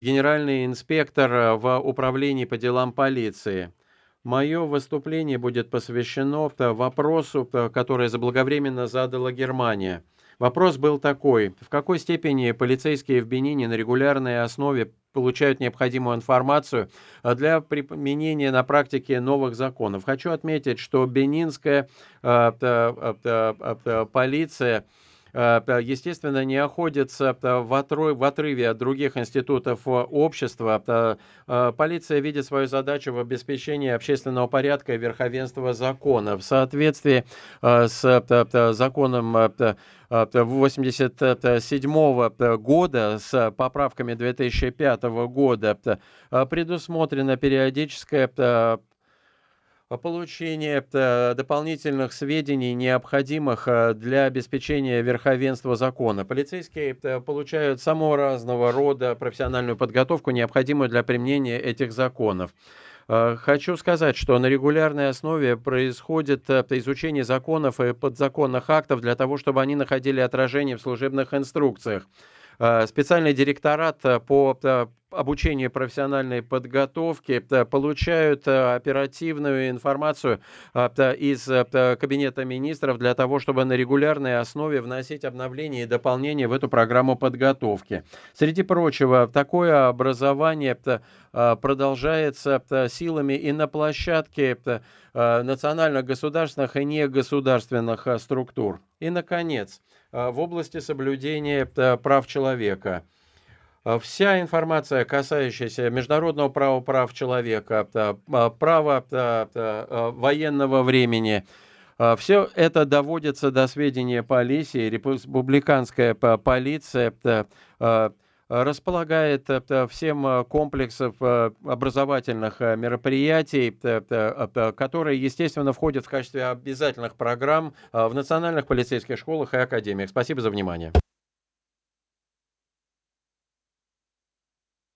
Генеральный инспектор в Управлении по делам полиции. Мое выступление будет посвящено вопросу, который заблаговременно задала Германия. Вопрос был такой: в какой степени полицейские в Бенине на регулярной основе получают необходимую информацию для применения на практике новых законов? Хочу отметить, что бенинская полиция естественно, не находится в отрыве от других институтов общества. Полиция видит свою задачу в обеспечении общественного порядка и верховенства закона. В соответствии с законом 87 года с поправками 2005 года предусмотрено периодическое получение дополнительных сведений, необходимых для обеспечения верховенства закона. Полицейские получают самого разного рода профессиональную подготовку, необходимую для применения этих законов. Хочу сказать, что на регулярной основе происходит изучение законов и подзаконных актов для того, чтобы они находили отражение в служебных инструкциях. Специальный директорат по обучению профессиональной подготовки получают оперативную информацию из Кабинета министров для того, чтобы на регулярной основе вносить обновления и дополнения в эту программу подготовки. Среди прочего, такое образование продолжается силами и на площадке национальных, государственных и негосударственных структур. И, наконец, в области соблюдения прав человека. Вся информация, касающаяся международного права, прав человека, права военного времени, все это доводится до сведения полиции. Республиканская полиция располагает всем комплексом образовательных мероприятий, которые, естественно, входят в качестве обязательных программ в национальных полицейских школах и академиях. Спасибо за внимание.